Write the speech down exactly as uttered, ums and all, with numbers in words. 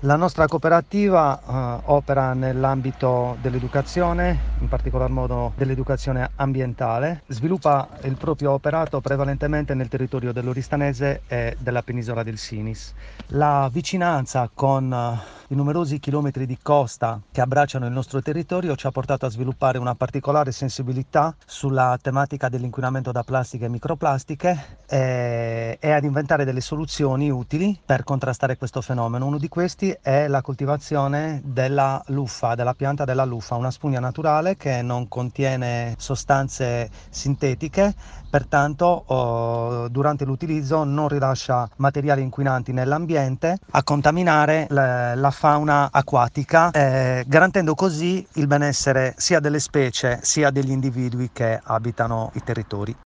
La nostra cooperativa eh, opera nell'ambito dell'educazione, in particolar modo dell'educazione ambientale, sviluppa il proprio operato prevalentemente nel territorio dell'Oristanese e della penisola del Sinis. La vicinanza con eh, i numerosi chilometri di costa che abbracciano il nostro territorio ci ha portato a sviluppare una particolare sensibilità sulla tematica dell'inquinamento da plastiche e microplastiche e, e ad inventare delle soluzioni utili per contrastare questo fenomeno. Uno di questi è la coltivazione della luffa, della pianta della luffa, una spugna naturale che non contiene sostanze sintetiche, pertanto oh, durante l'utilizzo non rilascia materiali inquinanti nell'ambiente a contaminare le, la fauna acquatica, eh, garantendo così il benessere sia delle specie sia degli individui che abitano i territori.